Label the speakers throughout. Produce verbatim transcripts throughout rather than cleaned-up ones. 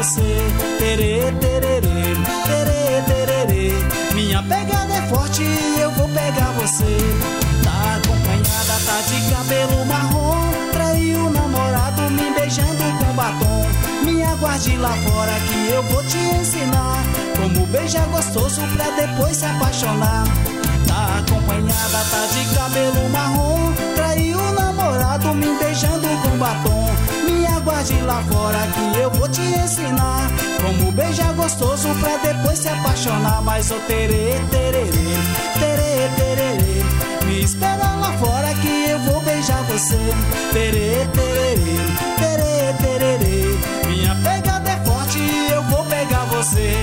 Speaker 1: você. Terê, tererê, terê, tererê. Minha pegada é forte e eu vou pegar você. Tá acompanhada, tá de cabelo marrom. Traiu o namorado me beijando com batom. Me aguarde lá fora que eu vou te ensinar como beijar gostoso pra depois se apaixonar. Tá acompanhada, tá de cabelo marrom. Traiu o namorado me beijando com batom. Me aguarde lá fora que eu vou te ensinar como beijar gostoso pra depois se apaixonar. Mas ô terê, tererê, terê, tererê, me espera lá fora que eu vou beijar você. Terê, tererê, terê, tererê, minha pegada é forte e eu vou pegar você.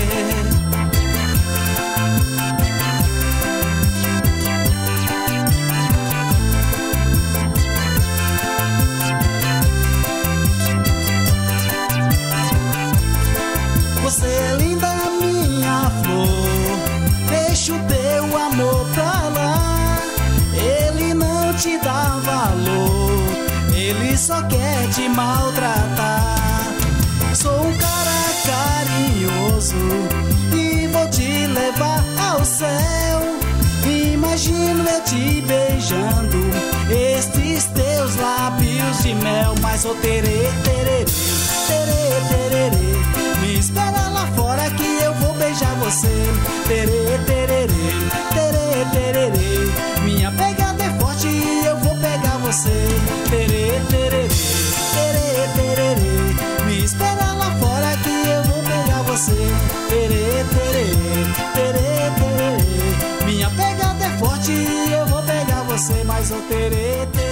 Speaker 1: Você é linda, minha flor, deixa o teu amor pra lá. Ele não te dá valor, ele só quer te maltratar. Sou um cara carinhoso e vou te levar ao céu. Imagino eu te beijando estes teus lábios de mel. Mas ô terê, tererê, terê, tererê, me espera lá fora que eu vou beijar você. Terê, tererê, terê, tererê, minha pegada é forte e eu vou pegar você. Terê, tererê, terê, tererê, me espera lá fora que eu vou pegar você. Terê, tererê, terê, tererê, minha pegada é forte e eu vou pegar você. Mas ô terê, tererê,